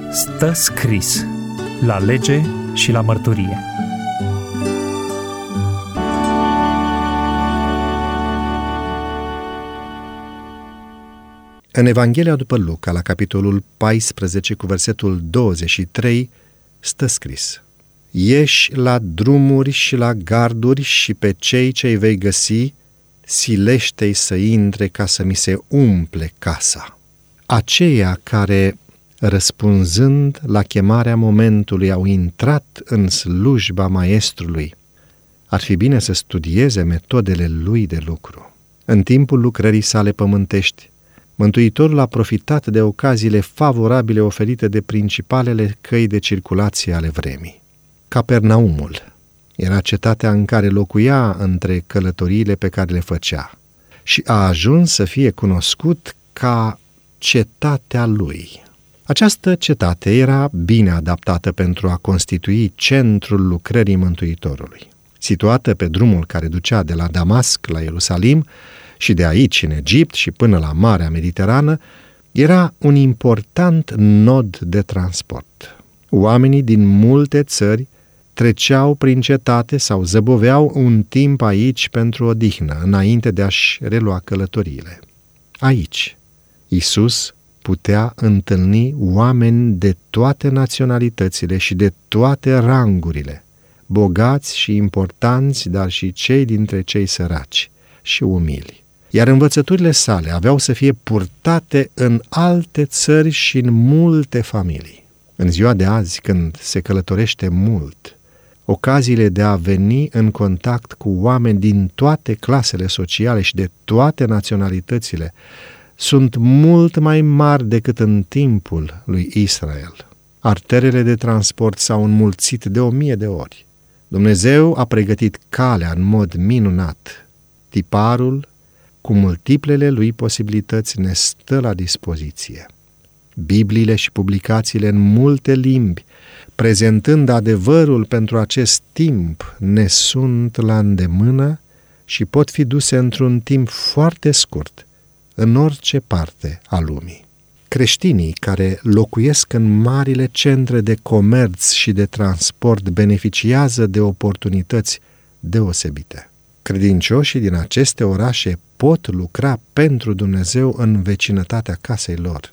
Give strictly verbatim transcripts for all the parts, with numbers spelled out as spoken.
Stă scris la lege și la mărturie. În Evanghelia după Luca, la capitolul paisprezece, cu versetul douăzeci și trei, stă scris: Ieși la drumuri și la garduri și pe cei ce-i vei găsi, silește-i să intre ca să mi se umple casa. Aceia care, răspunzând la chemarea momentului, au intrat în slujba maestrului, ar fi bine să studieze metodele lui de lucru. În timpul lucrării sale pământești, Mântuitorul a profitat de ocaziile favorabile oferite de principalele căi de circulație ale vremii. Capernaumul era cetatea în care locuia între călătoriile pe care le făcea și a ajuns să fie cunoscut ca cetatea lui. Această cetate era bine adaptată pentru a constitui centrul lucrării Mântuitorului. Situată pe drumul care ducea de la Damasc la Ierusalim și de aici în Egipt și până la Marea Mediterană, era un important nod de transport. Oamenii din multe țări treceau prin cetate sau zăboveau un timp aici pentru odihnă, înainte de a-și relua călătoriile. Aici, Iisus putea întâlni oameni de toate naționalitățile și de toate rangurile, bogați și importanți, dar și cei dintre cei săraci și umili. Iar învățăturile sale aveau să fie purtate în alte țări și în multe familii. În ziua de azi, când se călătorește mult, ocaziile de a veni în contact cu oameni din toate clasele sociale și de toate naționalitățile sunt mult mai mari decât în timpul lui Israel. Arterele de transport s-au înmulțit de o mie de ori. Dumnezeu a pregătit calea în mod minunat. Tiparul, cu multiplele lui posibilități, ne stă la dispoziție. Bibliile și publicațiile în multe limbi, prezentând adevărul pentru acest timp, ne sunt la îndemână și pot fi duse într-un timp foarte scurt, în orice parte a lumii. Creștinii care locuiesc în marile centre de comerț și de transport beneficiază de oportunități deosebite. Credincioșii din aceste orașe pot lucra pentru Dumnezeu în vecinătatea casei lor.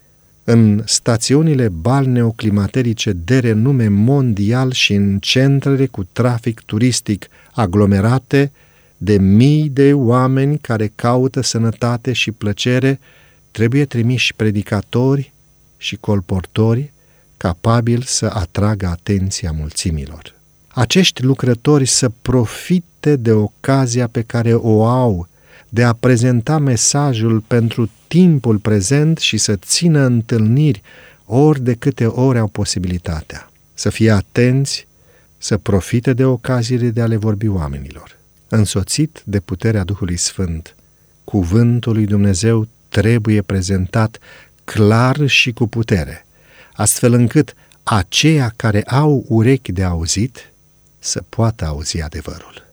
În stațiunile balneoclimaterice de renume mondial și în centrele cu trafic turistic aglomerate de mii de oameni care caută sănătate și plăcere, trebuie trimiși predicatori și colportori capabili să atragă atenția mulțimilor. Acești lucrători să profite de ocazia pe care o au de a prezenta mesajul pentru timpul prezent și să țină întâlniri ori de câte ori au posibilitatea. Să fie atenți, să profite de ocaziile de a le vorbi oamenilor. Însoțit de puterea Duhului Sfânt, cuvântul lui Dumnezeu trebuie prezentat clar și cu putere, astfel încât aceia care au urechi de auzit să poată auzi adevărul.